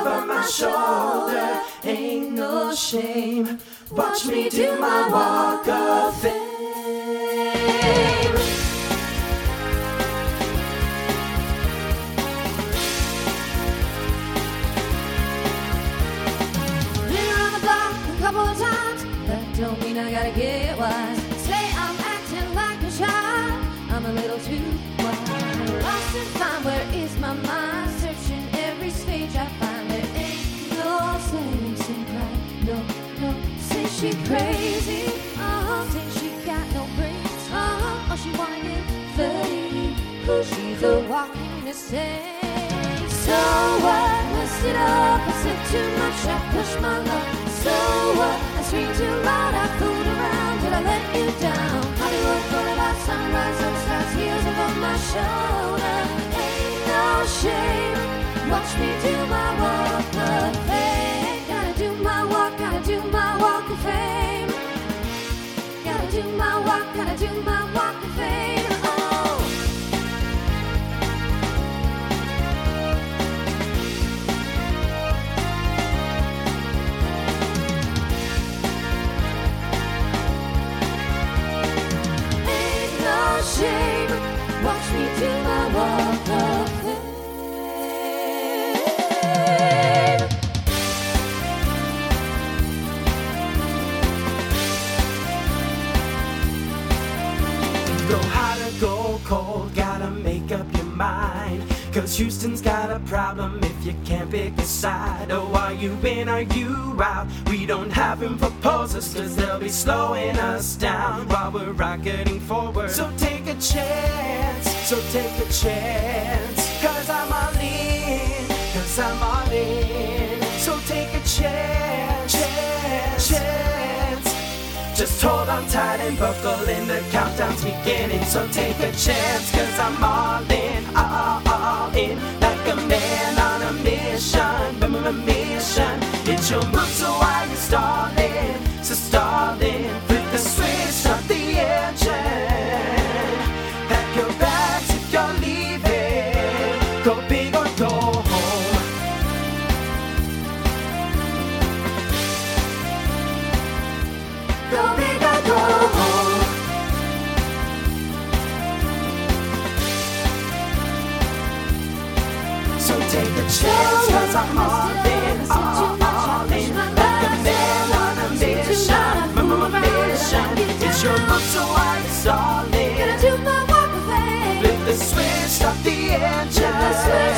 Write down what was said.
over my shoulder. Ain't no shame. Watch me do my walk of fame. Been around the block a couple of times. That don't mean I gotta get wise. Say I'm acting like a child. I'm a little too wild. Lost and find, where is my mind? Searching every stage I find. There ain't no sense in pride. No, no, say she crazy. Say she got no brains. Oh, she wanna get flirty. She's a walking mistake. So what? Messed it up. I said too much. I pushed my luck. So what? I screamed too loud. I fooled around. Did I let you down? Hollywood Boulevard, sunrise on the stars, heels over my shoulder. Ain't no shame. Watch me do my walk of fame. Gotta do my walk. Gotta do my walk of fame. Gotta do my walk. Gotta do my walk of fame. Oh. Shame. Watch me do my walk of fame. Go hot or go cold, gotta make up your mind. 'Cause Houston's got a problem if you can't pick a side. Oh, are you in, are you out? We don't have room for posers, 'cause they'll be slowing us down while we're rocketing forward. So take a chance, so take a chance. 'Cause I'm all in, 'cause I'm all in. So take a chance, chance, chance. Just hold on tight and buckle in, the countdown's beginning. So take a chance, 'cause I'm all in, all in. Like a man on a mission, mission. It's your move, so why you stalling? So stalling, flip the switch, start the engine. Pack your bags if you're leaving. Go big or go home. Go big or go home. So take a chance, 'cause I'm all in, all in. Like a man on a mission, mission. It's your move, so why you stalling? Gotta do my walk of fame. Flip the switch, stop the engine.